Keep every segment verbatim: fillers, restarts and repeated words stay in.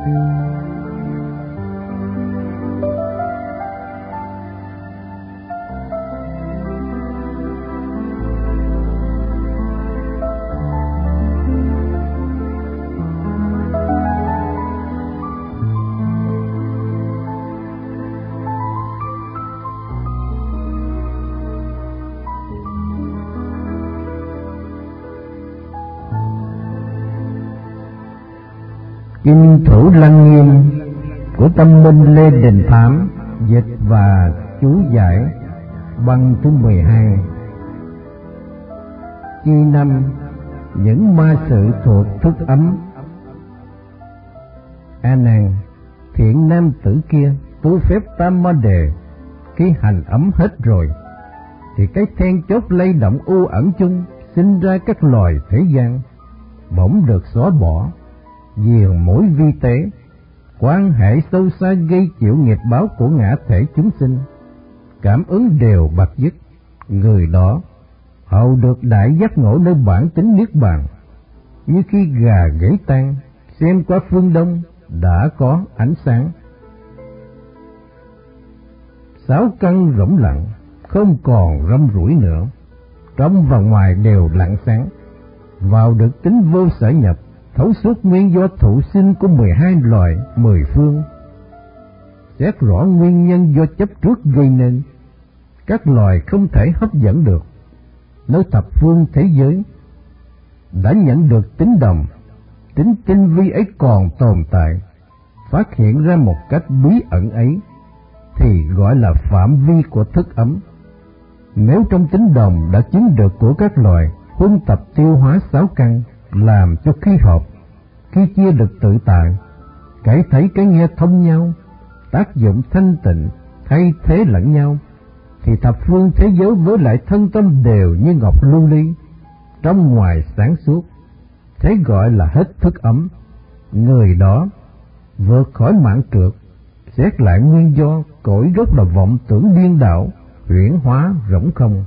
Kinh Thủ Lăng Nghiêm của Tâm Minh Lê Đình Thám dịch và chú giải băng thứ mười hai. Chi năm những ma sự thuộc thức ấm. A Nan, thiện nam tử kia tu phép tam ma đề, khi hành ấm hết rồi thì cái then chốt lay động u ẩn chung sinh ra các loài thế gian bỗng được xóa bỏ. Diền mối vi tế, quan hệ sâu xa gây chịu nghiệp báo của ngã thể chúng sinh, cảm ứng đều bạc dứt. Người đó hầu được đại giác ngộ nơi bản tính niết bàn, như khi gà gãy tan xem qua phương đông đã có ánh sáng. Sáu căn rỗng lặng, không còn râm rủi nữa, trong và ngoài đều lặng sáng, vào được tính vô sở nhập, thấu suốt nguyên do thụ sinh của mười hai loài mười phương. Xét rõ nguyên nhân do chấp trước gây nên, các loài không thể hấp dẫn được. Nơi thập phương thế giới đã nhận được tính đồng, tính tinh vi ấy còn tồn tại, phát hiện ra một cách bí ẩn ấy, thì gọi là phạm vi của thức ấm. Nếu trong tính đồng đã chứng được của các loài, huân tập tiêu hóa sáu căn, làm cho khi hợp, khi chia được tự tại, cái thấy cái nghe thông nhau, tác dụng thanh tịnh, thay thế lẫn nhau, thì thập phương thế giới với lại thân tâm đều như ngọc lưu ly, trong ngoài sáng suốt, thế gọi là hết thức ấm. Người đó vượt khỏi mạng trượt, xét lại nguyên do, cội gốc là vọng tưởng điên đảo, huyễn hóa rỗng không.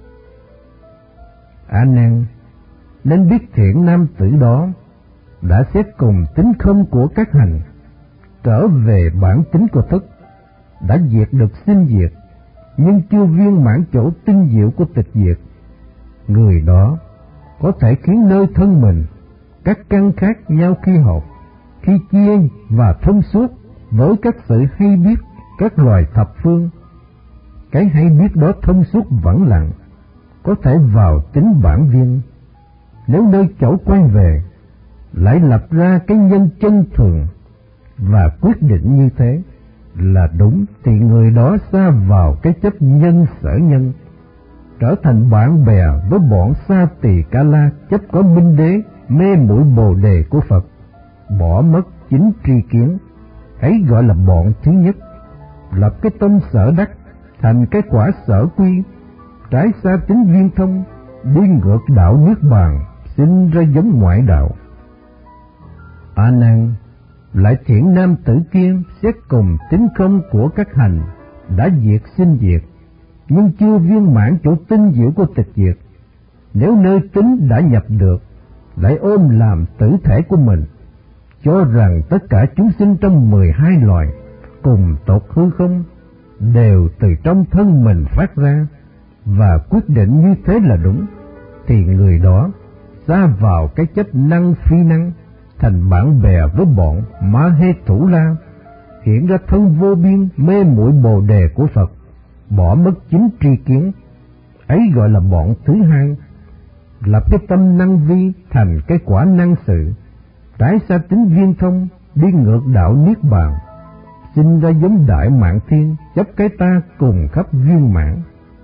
A Nan, nên biết thiện nam tử đó đã xét cùng tính không của các hành, trở về bản tính của thức, đã diệt được sinh diệt, nhưng chưa viên mãn chỗ tinh diệu của tịch diệt. Người đó có thể khiến nơi thân mình các căn khác nhau khi hợp, khi chia và thông suốt với các sự hay biết các loài thập phương. Cái hay biết đó thông suốt vắng lặng, có thể vào tính bản viên. Nếu nơi chỗ quay về lại lập ra cái nhân chân thường và quyết định như thế là đúng, thì người đó sa vào cái chấp nhân sở nhân, trở thành bạn bè với bọn sa tỳ ca la chấp có minh đế, mê muội bồ đề của Phật, bỏ mất chính tri kiến. Ấy gọi là bọn thứ nhất, lập cái tâm sở đắc thành cái quả sở quy, trái xa tính viên thông, đi ngược đạo niết bàn, sinh ra giống ngoại đạo. A Nan, lại thiện nam tử kia xét cùng tính không của các hành, đã diệt sinh diệt, nhưng chưa viên mãn chỗ tinh diệu của tịch diệt. Nếu nơi tính đã nhập được, lại ôm làm tử thể của mình, cho rằng tất cả chúng sinh trong mười hai loài cùng tột hư không, đều từ trong thân mình phát ra, và quyết định như thế là đúng, thì người đó sa vào cái chấp năng phi năng, thành bạn bè với bọn Ma Hê Thủ La, hiện ra thân vô biên, mê muội bồ đề của Phật, bỏ mất chính tri kiến. Ấy gọi là bọn thứ hai, lập cái tâm năng vi thành cái quả năng sự, trái xa tính viên thông, đi ngược đạo niết bàn, sinh ra giống đại mạng thiên, chấp cái ta cùng khắp viên mãn.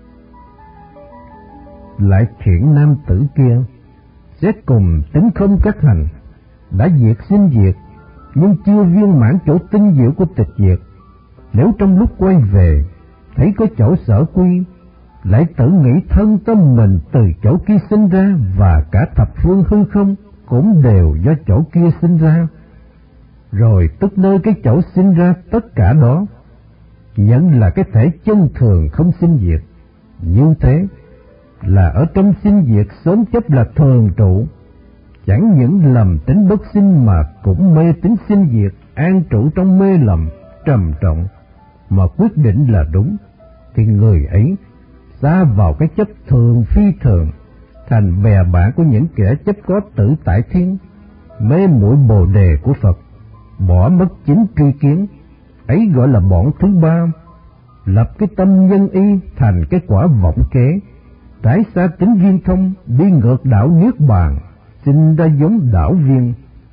Lại thiện nam tử kia xét cùng tính không các hành, đã diệt sinh diệt, nhưng chưa viên mãn chỗ tinh diệu của tịch diệt. Nếu trong lúc quay về thấy có chỗ sở quy, lại tự nghĩ thân tâm mình từ chỗ kia sinh ra, và cả thập phương hư không cũng đều do chỗ kia sinh ra, rồi tức nơi cái chỗ sinh ra tất cả đó, nhận là cái thể chân thường không sinh diệt. Như thế là ở trong sinh diệt sớm chấp là thường trụ, chẳng những lầm tính bất sinh mà cũng mê tính sinh diệt, an trụ trong mê lầm trầm trọng mà quyết định là đúng, thì người ấy xa vào cái chấp thường phi thường, thành bè bạn của những kẻ chấp có tự tại thiên, mê muội bồ đề của Phật, bỏ mất chính tri kiến, ấy gọi là bọn thứ ba, lập cái tâm nhân y thành cái quả vọng kế, trải xa tính viên thông, đi ngược đạo niết bàn, sinh ra giống đảo viên.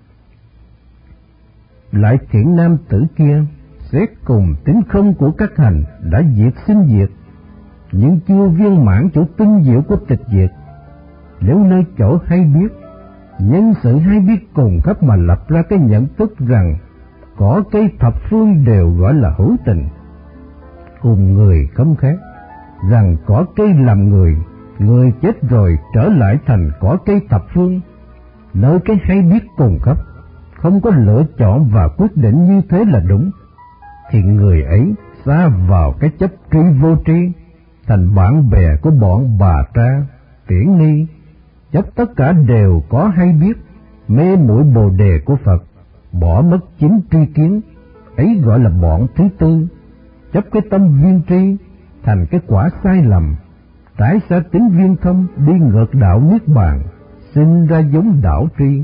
Lại thiện nam tử kia, xét cùng tính không của các hành đã diệt sinh diệt, nhưng chưa viên mãn chỗ tinh diệu của tịch diệt. Nếu nơi chỗ hay biết, nhân sự hay biết cùng khắp mà lập ra cái nhận thức rằng cỏ cây thập phương đều gọi là hữu tình, cùng người không khác, rằng cỏ cây làm người, người chết rồi trở lại thành cỏ cây thập phương, nơi cái hay biết cùng khắp, không có lựa chọn và quyết định như thế là đúng, thì người ấy xa vào cái chấp tri vô tri, thành bạn bè của bọn bà tra, tiễn ni, chấp tất cả đều có hay biết, mê muội bồ đề của Phật, bỏ mất chính tri kiến, ấy gọi là bọn thứ tư, chấp cái tâm viên tri, thành cái quả sai lầm, trải xa tính viên thông, đi ngược đạo niết bàn, sinh ra giống đảo tri.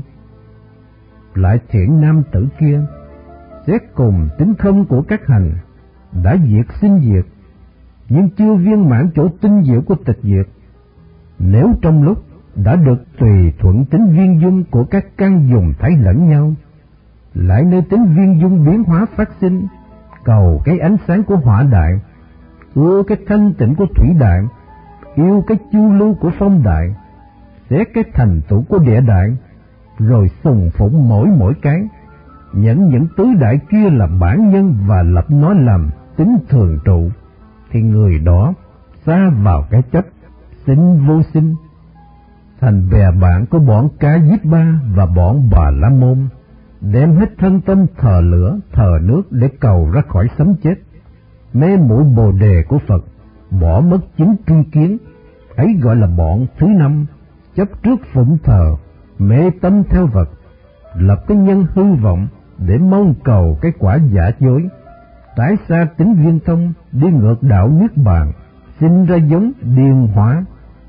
Lại thiện nam tử kia, xét cùng tính không của các hành đã diệt sinh diệt, nhưng chưa viên mãn chỗ tinh diệu của tịch diệt. Nếu trong lúc đã được tùy thuận tính viên dung của các căn dùng thấy lẫn nhau, lại nơi tính viên dung biến hóa phát sinh, cầu cái ánh sáng của hỏa đại, ưa cái thanh tịnh của thủy đại, yêu cái chu lưu của phong đại, xét cái thành tựu của địa đại, rồi sùng phụng mỗi mỗi cái, nhận những tứ đại kia là bản nhân và lập nó làm tính thường trụ, thì người đó xa vào cái chấp sinh vô sinh, thành bè bạn của bọn Ca Diếp Ba và bọn Bà La Môn, đem hết thân tâm thờ lửa thờ nước để cầu ra khỏi sống chết, mê muội bồ đề của Phật, bỏ mất chính tri kiến, ấy gọi là bọn thứ năm, chấp trước phụng thờ, mê tâm theo vật, lập cái nhân hư vọng để mong cầu cái quả giả dối, trải xa tính viên thông, đi ngược đạo niết bàn, sinh ra giống điên hóa.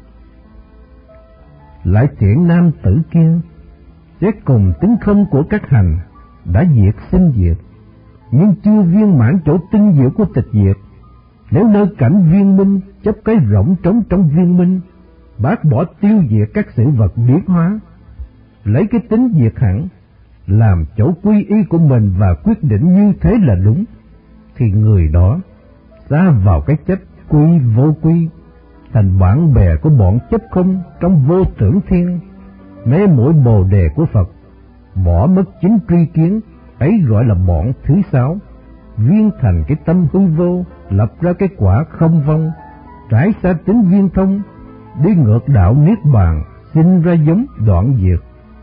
Lại thiện nam tử kia, xét cùng tính không của các hành đã diệt sinh diệt, nhưng chưa viên mãn chỗ tinh diệu của tịch diệt. Nếu nơi cảnh viên minh chấp cái rỗng trống trong viên minh, bác bỏ tiêu diệt các sự vật biến hóa, lấy cái tính diệt hẳn làm chỗ quy y của mình và quyết định như thế là đúng, thì người đó xa vào cái chấp quy vô quy, thành bạn bè của bọn chấp không trong vô tưởng thiên, mê muội bồ đề của Phật, bỏ mất chính tri kiến, ấy gọi là bọn thứ sáu, viên thành cái tâm hư vô, lập ra cái quả không vong, trải xa tính viên thông, đi ngược đạo niết bàn, sinh ra giống đoạn diệt.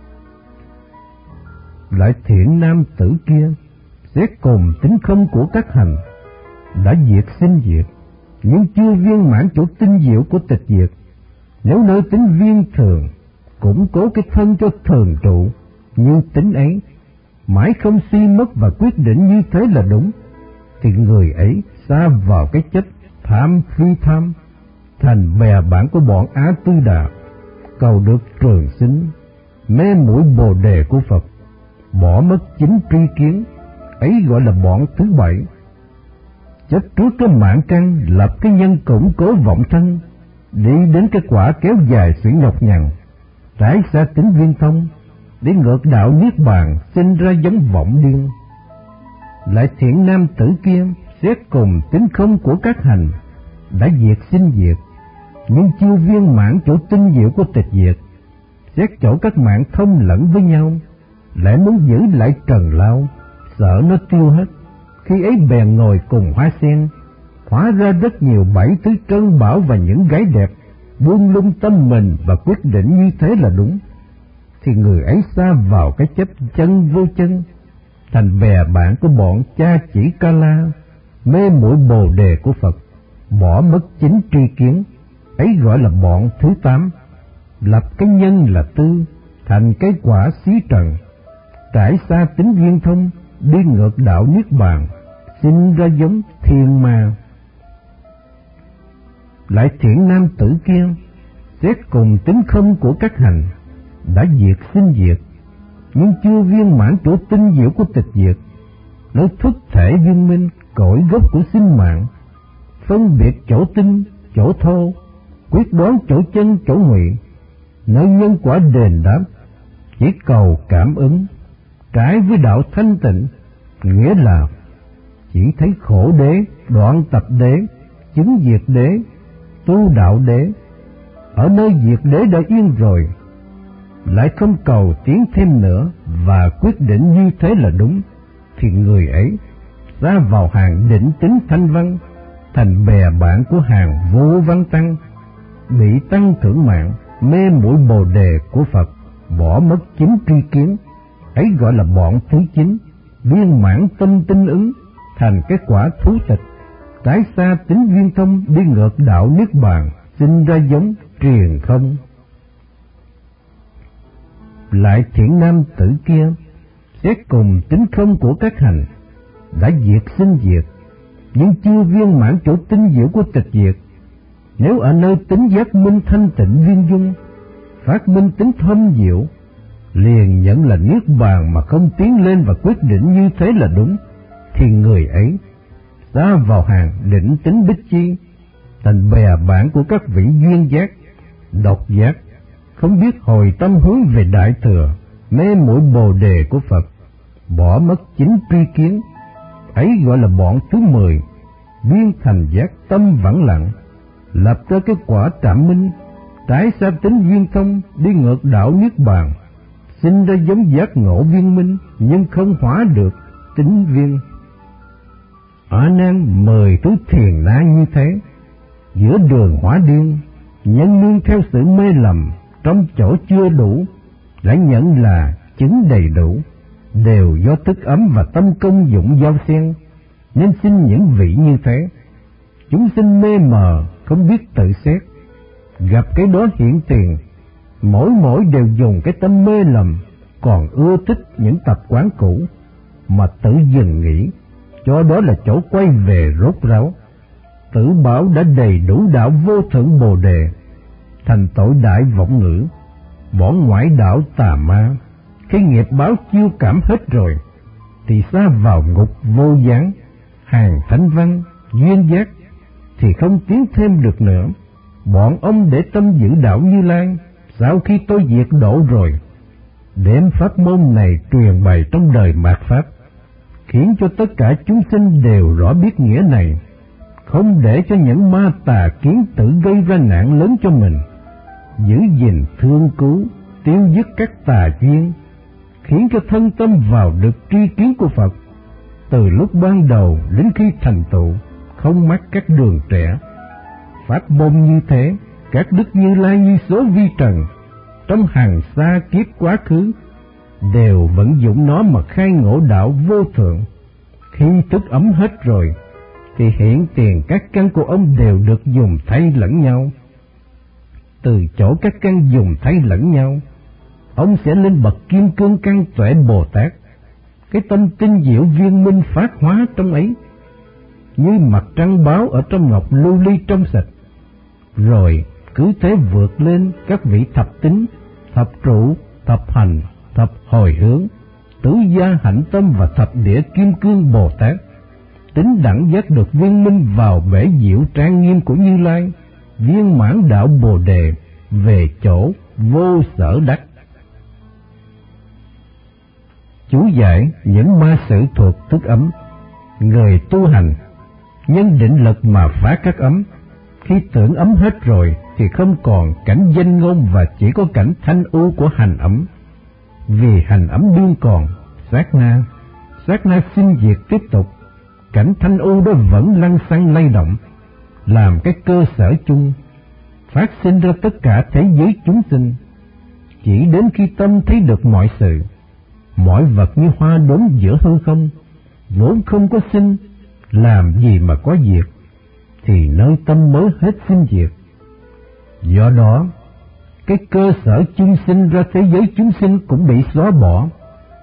Lại thiện nam tử kia, xét cùng tính không của các hành đã diệt sinh diệt, nhưng chưa viên mãn chỗ tinh diệu của tịch diệt. Nếu nơi tính viên thường, củng cố cái thân cho thường trụ như tính ấy, mãi không suy mất và quyết định như thế là đúng, thì người ấy xa vào cái chất tham phi tham, thành bè bạn của bọn Á Tư Đà, cầu được trường sinh, mê muội bồ đề của Phật, bỏ mất chính tri kiến, ấy gọi là bọn thứ bảy, chấp trước cái mạng căn, lập cái nhân củng cố vọng thân, đi đến cái quả kéo dài sự nhọc nhằn, trải xa tính viên thông, để ngược đạo niết bàn, sinh ra giống vọng điên. Lại thiện nam tử kia, xét cùng tính không của các hành đã diệt sinh diệt, nhưng chưa viên mãn chỗ tinh diệu của tịch diệt. Xét chỗ các mạng thông lẫn với nhau, lại muốn giữ lại trần lao, sợ nó tiêu hết, khi ấy bèn ngồi cùng hoa sen, hóa ra rất nhiều bảy thứ trân bảo và những gái đẹp, buông lung tâm mình và quyết định như thế là đúng, thì người ấy xa vào cái chấp chân vô chân, thành bè bạn của bọn Cha Chỉ Ca La, mê muội bồ đề của Phật, bỏ mất chính tri kiến, ấy gọi là bọn thứ tám, lập cái nhân là tư, thành cái quả xí trần, trải xa tính viên thông, đi ngược đạo niết bàn, sinh ra giống thiên ma. Lại thiện nam tử kia, xét cùng tính không của các hành, đã diệt sinh diệt, nhưng chưa viên mãn chỗ tinh diệu của tịch diệt, nơi thức thể viên minh, cội gốc của sinh mạng, phân biệt chỗ tinh, chỗ thô, quyết đoán chỗ chân, chỗ ngụy, nơi nhân quả đền đáp, chỉ cầu cảm ứng, trái với đạo thanh tịnh, nghĩa là chỉ thấy khổ đế, đoạn tập đế, chứng diệt đế, tu đạo đế. Ở nơi diệt đế đã yên rồi, lại không cầu tiến thêm nữa và quyết định như thế là đúng, thì người ấy ra vào hàng định tính thanh văn, thành bè bạn của hàng vô văn tăng, bị tăng thưởng mạng, mê muội bồ đề của Phật, bỏ mất chính tri kiến, ấy gọi là bọn thứ chín, viên mãn tâm tinh ứng, thành kết quả thú tịch, cái xa tính viên thông, đi ngược đạo niết bàn, sinh ra giống truyền không. Lại thiện nam tử kia, xét cùng tính không của các hành, đã diệt sinh diệt, nhưng chưa viên mãn chỗ tinh diệu của tịch diệt. Nếu ở nơi tính giác minh thanh tịnh viên dung, phát minh tính thâm diệu, liền nhận là niết bàn mà không tiến lên và quyết định như thế là đúng, thì người ấy ra vào hàng định tính bích chi, thành bè bạn của các vị duyên giác, độc giác, không biết hồi tâm hướng về đại thừa, mê muội bồ đề của Phật, bỏ mất chính tri kiến, ấy gọi là bọn thứ mười, viên thành giác tâm vắng lặng, lập ra cái quả trạm minh, trái xa tính viên thông, đi ngược đạo niết bàn, sinh ra giống giác ngộ viên minh, nhưng không hóa được tính viên. A Nan mời thứ thiền na như thế, giữa đường hỏa điên, nhân nương theo sự mê lầm, trong chỗ chưa đủ, lại nhận là chứng đầy đủ, đều do thức ấm và tâm công dụng giao xen, nên sinh những vị như thế. Chúng sinh mê mờ, không biết tự xét, gặp cái đó hiện tiền, mỗi mỗi đều dùng cái tâm mê lầm, còn ưa thích những tập quán cũ, mà tự dừng nghĩ, cho đó là chỗ quay về rốt ráo. Tử bảo đã đầy đủ đạo vô thượng bồ đề, thành tội đại vọng ngữ, bỏ ngoại đạo tà ma. Khi nghiệp báo chiêu cảm hết rồi, thì xa vào ngục vô gián, hàng thánh văn, duyên giác, thì không tiến thêm được nữa. Bọn ông để tâm giữ đạo Như Lai, sau khi tôi diệt độ rồi, đem pháp môn này truyền bày trong đời mạt pháp, khiến cho tất cả chúng sinh đều rõ biết nghĩa này, không để cho những ma tà kiến tự gây ra nạn lớn cho mình, giữ gìn thương cứu, tiêu dứt các tà duyên, khiến cho thân tâm vào được tri kiến của Phật, từ lúc ban đầu đến khi thành tựu, không mắc các đường trẻ. Pháp môn như thế, các đức Như Lai như số vi trần, trong hàng xa kiếp quá khứ, đều vận dụng nó mà khai ngộ đạo vô thượng. Khi thức ấm hết rồi, thì hiện tiền các căn của ông đều được dùng thay lẫn nhau. Từ chỗ các căn dùng thay lẫn nhau, ông sẽ lên bậc kim cương căn tuệ Bồ Tát. Cái tâm tinh diệu viên minh phát hóa trong ấy, như mặt trăng báo ở trong ngọc lưu ly trong sạch, rồi cứ thế vượt lên các vị thập tính, thập trụ, thập hành, thập hồi hướng, tứ gia hạnh tâm và thập địa kim cương Bồ Tát, tính đẳng giác được viên minh vào bể diệu trang nghiêm của Như Lai, viên mãn đạo Bồ Đề, về chỗ vô sở đắc. Chú giải những ma sử thuộc thức ấm. Người tu hành nhân định lực mà phá các ấm, khi tưởng ấm hết rồi thì không còn cảnh danh ngôn và chỉ có cảnh thanh u của hành ấm. Vì hành ấm đương còn, sát na, sát na sinh diệt tiếp tục, cảnh thanh u đó vẫn lăng xăng lay động, làm cái cơ sở chung, phát sinh ra tất cả thế giới chúng sinh. Chỉ đến khi tâm thấy được mọi sự, mọi vật như hoa đốm giữa hư không, vốn không có sinh, làm gì mà có diệt, thì nơi tâm mới hết sinh diệt. Do đó, cái cơ sở chung sinh ra thế giới chúng sinh cũng bị xóa bỏ.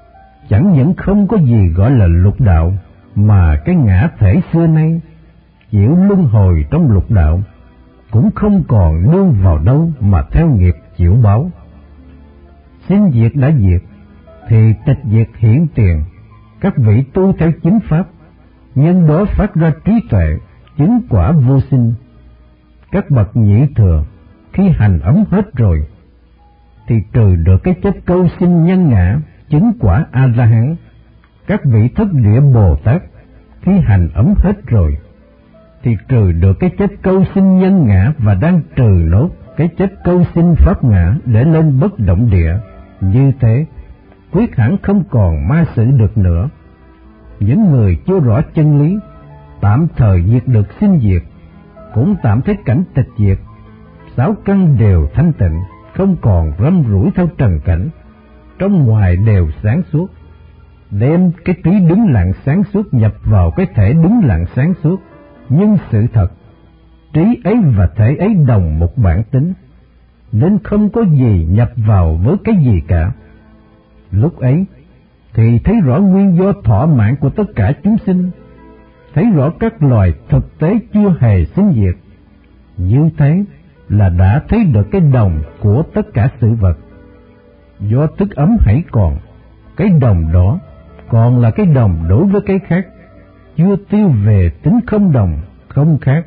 chẳng những không có gì gọi là lục đạo, mà cái ngã thể xưa nay chịu luân hồi trong lục đạo cũng không còn nương vào đâu mà theo nghiệp chịu báo. Sinh diệt đã diệt thì tịch diệt hiển tiền. Các vị tu theo chính pháp, nhân đó phát ra trí tuệ, chứng quả vô sinh. Các bậc nhị thừa khi hành ấm hết rồi thì trừ được cái chấp câu sinh nhân ngã, chứng quả A La Hán. Các vị thất địa Bồ Tát khi hành ấm hết rồi thì trừ được cái chấp câu sinh nhân ngã và đang trừ nốt cái chấp câu sinh pháp ngã để lên bất động địa. Như thế quyết hẳn không còn ma sự được nữa. Những người chưa rõ chân lý tạm thời diệt được sinh diệt, cũng tạm thấy cảnh tịch diệt, sáu căn đều thanh tịnh, không còn râm rủi theo trần cảnh, trong ngoài đều sáng suốt. Đem cái trí đứng lặng sáng suốt nhập vào cái thể đứng lặng sáng suốt, nhưng sự thật trí ấy và thể ấy đồng một bản tính, nên không có gì nhập vào với cái gì cả. Lúc ấy thì thấy rõ nguyên do thỏa mãn của tất cả chúng sinh, thấy rõ các loài thực tế chưa hề sinh diệt. Như thế là đã thấy được cái đồng của tất cả sự vật. Do thức ấm hãy còn, cái đồng đó còn là cái đồng đối với cái khác, chưa tiêu về tính không đồng, không khác.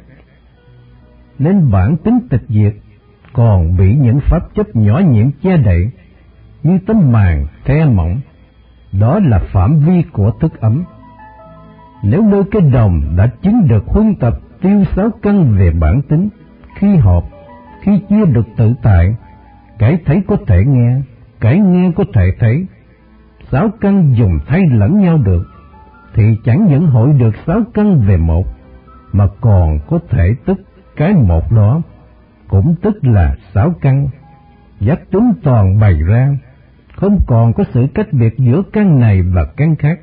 Nên bản tính tịch diệt còn bị những pháp chấp nhỏ nhiệm che đậy, như tấm màn the mỏng. Đó là phạm vi của thức ấm. Nếu nơi cái đồng đã chứng được huân tập tiêu sáu căn về bản tính, khi họp, khi chia được tự tại, cái thấy có thể nghe, cái nghe có thể thấy, sáu căn dùng thay lẫn nhau được, thì chẳng những hội được sáu căn về một, mà còn có thể tức cái một đó, cũng tức là sáu căn. Giác tính toàn bày ra, không còn có sự cách biệt giữa căn này và căn khác.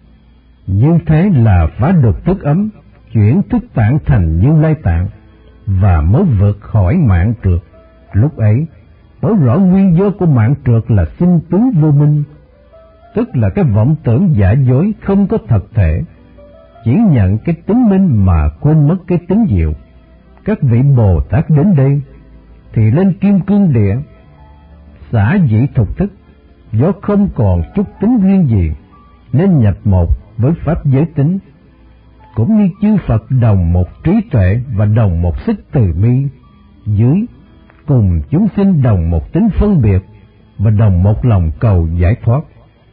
Như thế là phá được thức ấm, chuyển thức tạng thành Như Lai tạng, và mới vượt khỏi mạng trượt. Lúc ấy mới rõ nguyên do của mạng trượt là sinh tướng vô minh, tức là cái vọng tưởng giả dối không có thật thể, chỉ nhận cái tính minh mà quên mất cái tính diệu. Các vị Bồ Tát đến đây thì lên kim cương địa, xả dị thục thức, do không còn chút tính riêng gì nên nhập một với pháp giới tính, cũng như chư Phật đồng một trí tuệ và đồng một sức từ bi. Dưới cùng chúng sinh đồng một tính phân biệt và đồng một lòng cầu giải thoát.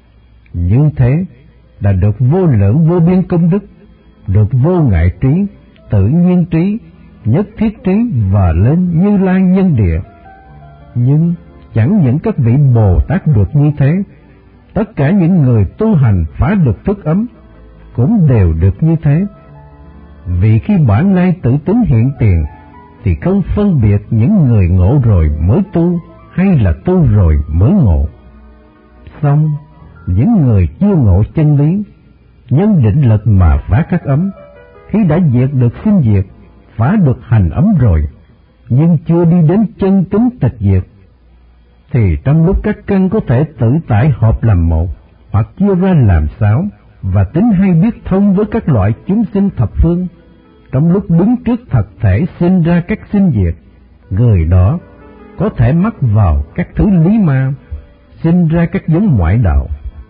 Như thế đã được vô lượng vô biên công đức, được vô ngại trí, tự nhiên trí, nhất thiết trí và lên Như Lai nhân địa. Nhưng chẳng những các vị Bồ Tát được như thế, tất cả những người tu hành phá được thức ấm cũng đều được như thế. Vì khi bản lai tự tính hiện tiền thì không phân biệt những người ngộ rồi mới tu hay là tu rồi mới ngộ. Xong những người chưa ngộ chân lý, nhân định lực mà phá các ấm, khi đã diệt được sinh diệt, phá được hành ấm rồi, nhưng chưa đi đến chân tính tịch diệt, thì trong lúc các căn có thể tự tại hợp làm một, hoặc chia ra làm sáu, và tính hay biết thông với các loại chúng sinh thập phương, trong lúc đứng trước thật thể sinh ra các sinh diệt, người đó có thể mắc vào các thứ lý ma, sinh ra các giống ngoại đạo.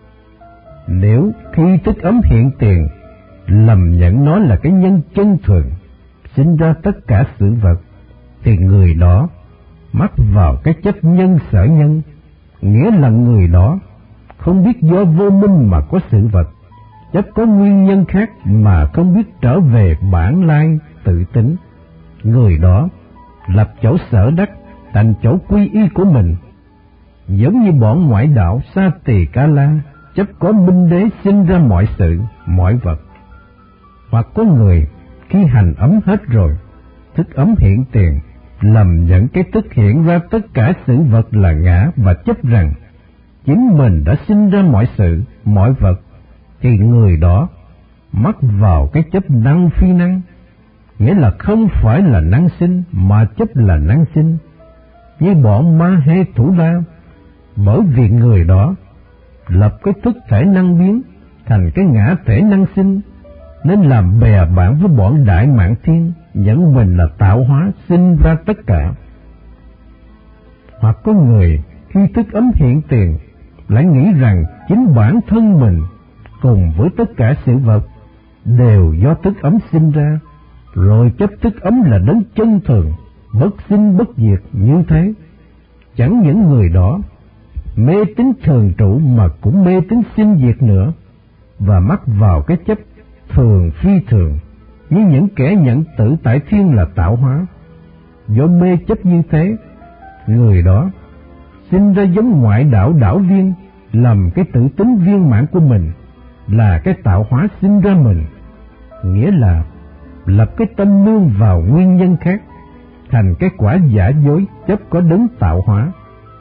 Nếu khi thức ấm hiện tiền lầm nhận nó là cái nhân chân thường sinh ra tất cả sự vật, thì người đó mắc vào cái chấp nhân sở nhân, nghĩa là người đó không biết do vô minh mà có sự vật, chấp có nguyên nhân khác mà không biết trở về bản lai tự tính. Người đó lập chỗ sở đắc thành chỗ quy y của mình, giống như bọn ngoại đạo Sa Tỳ Ca La chấp có minh đế sinh ra mọi sự, mọi vật. Hoặc có người khi hành ấm hết rồi, thức ấm hiện tiền, lầm nhận cái thức hiện ra tất cả sự vật là ngã và chấp rằng chính mình đã sinh ra mọi sự, mọi vật, thì người đó mắc vào cái chấp năng phi năng, nghĩa là không phải là năng sinh mà chấp là năng sinh, như bọn Ma Hê Thủ La. Bởi vì người đó lập cái thức thể năng biến thành cái ngã thể năng sinh, nên làm bè bạn với bọn đại mạn thiên, nhận mình là tạo hóa sinh ra tất cả. Hoặc có người khi thức ấm hiện tiền lại nghĩ rằng chính bản thân mình cùng với tất cả sự vật đều do thức ấm sinh ra, rồi chấp thức ấm là đấng chân thường, bất sinh bất diệt như thế. Chẳng những người đó mê tín thường trụ mà cũng mê tín sinh diệt nữa, và mắc vào cái chấp thường phi thường, như những kẻ nhận tự tại thiên là tạo hóa. Do mê chấp như thế, người đó sinh ra giống ngoại đạo đảo viên, lầm cái tự tính viên mãn của mình là cái tạo hóa sinh ra mình, nghĩa là lập cái tâm nương vào nguyên nhân khác, thành cái quả giả dối chấp có đấng tạo hóa.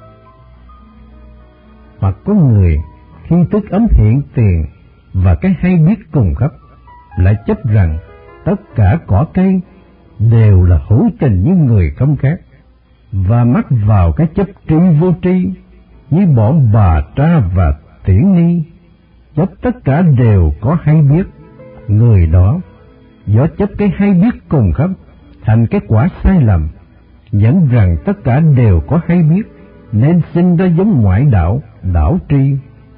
Hoặc có người khi thức ấm hiện tiền và cái hay biết cùng khắp, lại chấp rằng tất cả cỏ cây đều là hữu tình như người không khác, và mắc vào cái chấp tri vô tri như bọn bà tra và tiễn ni, chấp tất cả đều có hay biết. Người đó do chấp cái hay biết cùng khắp thành cái quả sai lầm, nhận rằng tất cả đều có hay biết, nên sinh ra giống ngoại đạo đảo tri.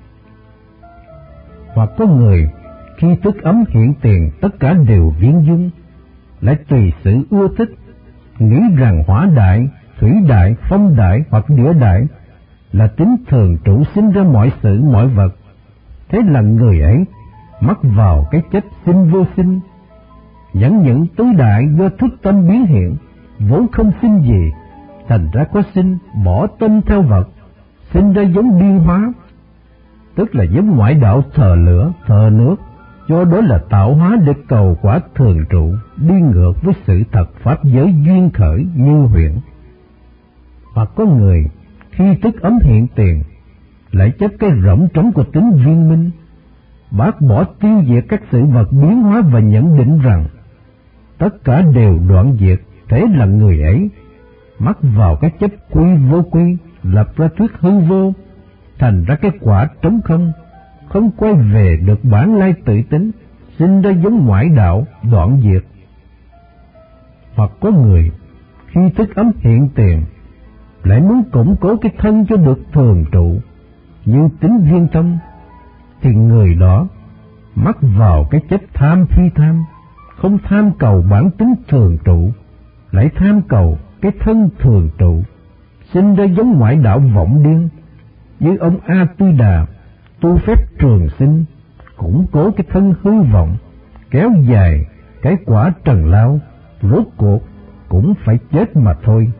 Hoặc có người khi thức ấm hiện tiền tất cả đều viên dung, lại tùy sự ưa thích, nghĩ rằng hỏa đại, thủy đại, phong đại hoặc địa đại là tính thường trụ sinh ra mọi sự mọi vật. Thế là người ấy mắc vào cái chấp sinh vô sinh, dẫn những tứ đại do thức tâm biến hiện, vốn không sinh gì, thành ra có sinh, bỏ tâm theo vật, sinh ra giống điên hóa, tức là giống ngoại đạo thờ lửa, thờ nước, do đó là tạo hóa để cầu quả thường trụ, đi ngược với sự thật pháp giới duyên khởi như huyễn. Hoặc có người khi thức ấm hiện tiền lại chấp cái rỗng trống của tính viên minh, bác bỏ tiêu diệt các sự vật biến hóa và nhận định rằng tất cả đều đoạn diệt. Thế là người ấy mắc vào cái chấp quy vô quy, lập ra thuyết hư vô, thành ra cái quả trống không, không quay về được bản lai tự tính, sinh ra giống ngoại đạo đoạn diệt. Hoặc có người khi thức ấm hiện tiền lại muốn củng cố cái thân cho được thường trụ như tính viên tâm, thì người đó mắc vào cái chấp tham phi tham, không tham cầu bản tính thường trụ, lại tham cầu cái thân thường trụ, sinh ra giống ngoại đạo vọng điên, như ông A Tư Đà tu phép trường sinh, củng cố cái thân hư vọng, kéo dài cái quả trần lao, rốt cuộc cũng phải chết mà thôi.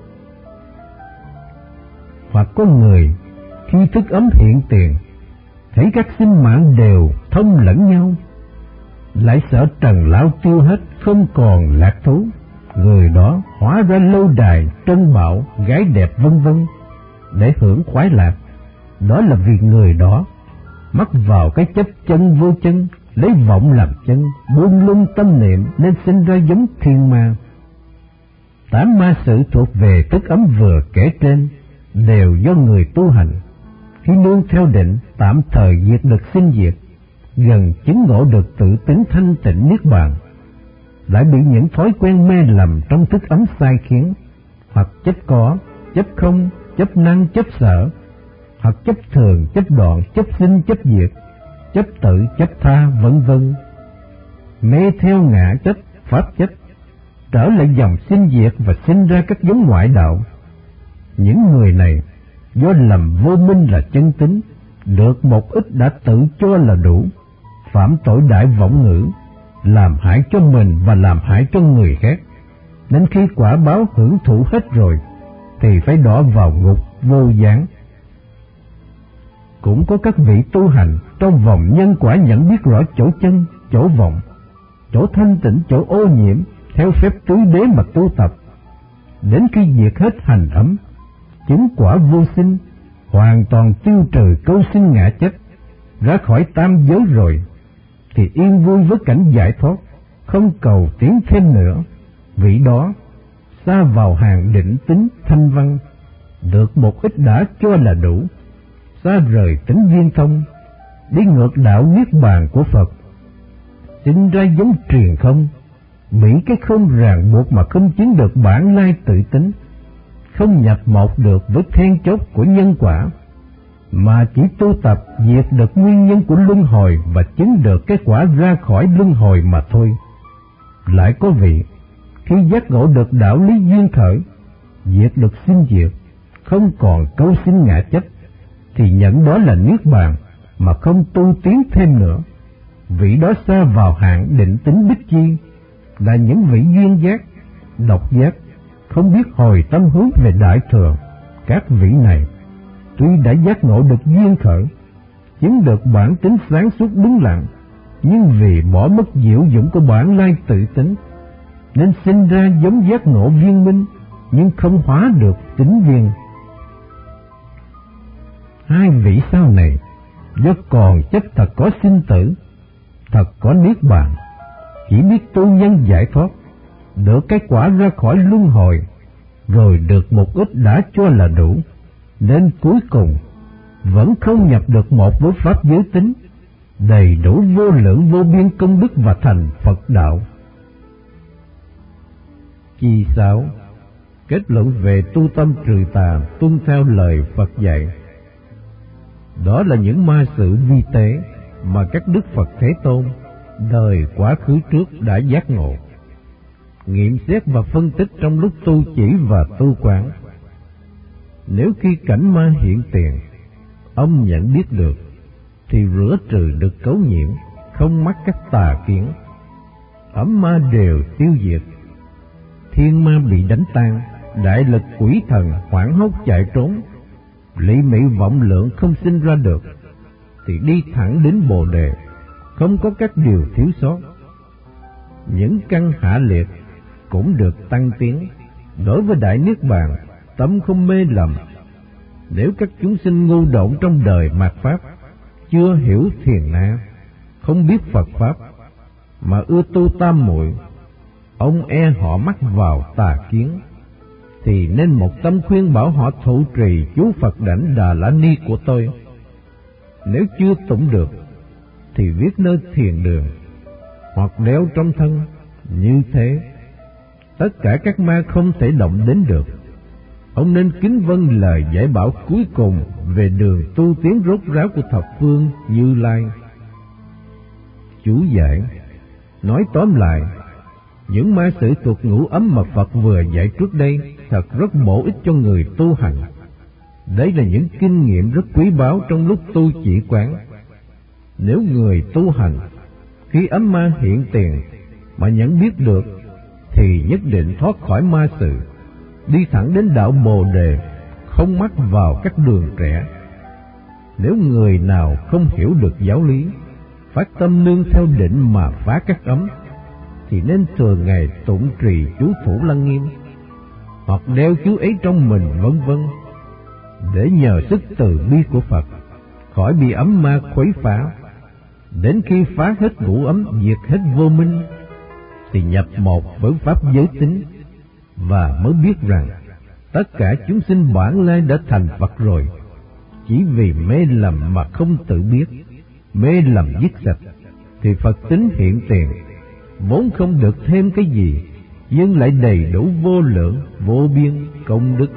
Hoặc có người khi thức ấm hiện tiền thấy các sinh mạng đều thông lẫn nhau, lại sợ trần lão tiêu hết không còn lạc thú, người đó hóa ra lâu đài, trân bảo, gái đẹp vân vân để hưởng khoái lạc. Đó là vì người đó mắc vào cái chấp chân vô chân, lấy vọng làm chân, buông lung tâm niệm nên sinh ra giống thiên ma. Tám ma sự thuộc về thức ấm vừa kể trên đều do người tu hành khi nương theo định tạm thời diệt được sinh diệt, gần chứng ngộ được tự tính thanh tịnh niết bàn, lại bị những thói quen mê lầm trong thức ấm sai khiến, hoặc chấp có, chấp không, chấp năng, chấp sở, hoặc chấp thường, chấp đoạn, chấp sinh, chấp diệt, chấp tự, chấp tha, vân vân, mê theo ngã chấp, pháp chấp, trở lại dòng sinh diệt và sinh ra các giống ngoại đạo. Những người này do lầm vô minh là chân tính, được một ít đã tự cho là đủ, phạm tội đại vọng ngữ, làm hại cho mình và làm hại cho người khác, nên khi quả báo hưởng thụ hết rồi thì phải đọa vào ngục vô gián. Cũng có các vị tu hành trong vòng nhân quả nhận biết rõ chỗ chân, chỗ vọng, chỗ thanh tịnh, chỗ ô nhiễm, theo phép tứ đế mà tu tập, đến khi diệt hết hành ấm, chứng quả vô sinh, hoàn toàn tiêu trừ câu sinh ngã chấp, ra khỏi tam giới rồi, thì yên vui với cảnh giải thoát, không cầu tiến thêm nữa. Vị đó xa vào hàng định tính thanh văn, được một ít đã cho là đủ, xa rời tính viên thông, đi ngược đạo niết bàn của Phật, sinh ra giống truyền không, bị cái không ràng buộc mà không chứng được bản lai tự tính, không nhập một được với then chốt của nhân quả, mà chỉ tu tập diệt được nguyên nhân của luân hồi và chứng được kết quả ra khỏi luân hồi mà thôi. Lại có vị khi giác ngộ được đạo lý duyên khởi, diệt được sinh diệt, không còn câu sinh ngã chấp, thì nhận đó là niết bàn mà không tu tiến thêm nữa. Vị đó xa vào hạng định tính bích chi, là những vị duyên giác, độc giác, không biết hồi tâm hướng về đại thừa. Các vị này tuy đã giác ngộ được duyên khởi, chứng được bản tính sáng suốt đúng lặng, nhưng vì bỏ mất diệu dụng của bản lai tự tính, nên sinh ra giống giác ngộ viên minh, nhưng không hóa được tính viên. Hai vị sau này do còn chấp thật có sinh tử, thật có niết bàn, chỉ biết tu nhân giải thoát, được cái quả ra khỏi luân hồi, rồi được một ít đã cho là đủ, nên cuối cùng vẫn không nhập được một với pháp giới tính, đầy đủ vô lượng vô biên công đức và thành Phật đạo. Chi sáu, kết luận về tu tâm trừ tà tuân theo lời Phật dạy. Đó là những ma sự vi tế mà các Đức Phật Thế Tôn đời quá khứ trước đã giác ngộ, nghiệm xét và phân tích trong lúc tu chỉ và tu quán. Nếu khi cảnh ma hiện tiền, ông nhận biết được, thì rửa trừ được cấu nhiễm, không mắc các tà kiến, ấm ma đều tiêu diệt, thiên ma bị đánh tan, đại lực quỷ thần hoảng hốt chạy trốn, lị mị vọng lượng không sinh ra được, thì đi thẳng đến Bồ Đề, không có các điều thiếu sót. Những căn hạ liệt cũng được tăng tiến. Đối với đại niết bàn, tâm không mê lầm. Nếu các chúng sinh ngu độn trong đời mạt pháp, chưa hiểu thiền na, không biết Phật pháp, mà ưa tu tam muội, ông e họ mắc vào tà kiến, thì nên một tâm khuyên bảo họ thụ trì chú Phật đảnh Đà La Ni của tôi. Nếu chưa tụng được, thì viết nơi thiền đường, hoặc đeo trong thân, như thế tất cả các ma không thể động đến được. Ông nên kính vâng lời giải bảo cuối cùng về đường tu tiến rốt ráo của thập phương Như Lai. Chú giải nói tóm lại, những ma sự thuộc ngũ ấm mà Phật vừa dạy trước đây thật rất bổ ích cho người tu hành. Đấy là những kinh nghiệm rất quý báu trong lúc tu chỉ quán. Nếu người tu hành khi ấm ma hiện tiền mà nhận biết được, thì nhất định thoát khỏi ma sự, đi thẳng đến đạo Bồ Đề, không mắc vào các đường rẽ. Nếu người nào không hiểu được giáo lý, phát tâm nương theo định mà phá các ấm, thì nên thường ngày tụng trì chú Thủ Lăng Nghiêm, hoặc đeo chú ấy trong mình, vân vân, để nhờ sức từ bi của Phật khỏi bị ấm ma khuấy phá. Đến khi phá hết ngũ ấm, diệt hết vô minh, thì nhập một với pháp giới tính, và mới biết rằng tất cả chúng sinh bản lai đã thành Phật rồi, chỉ vì mê lầm mà không tự biết. Mê lầm dứt sạch, thì Phật tính hiện tiền, vốn không được thêm cái gì, nhưng lại đầy đủ vô lượng vô biên công đức.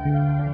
Thank you.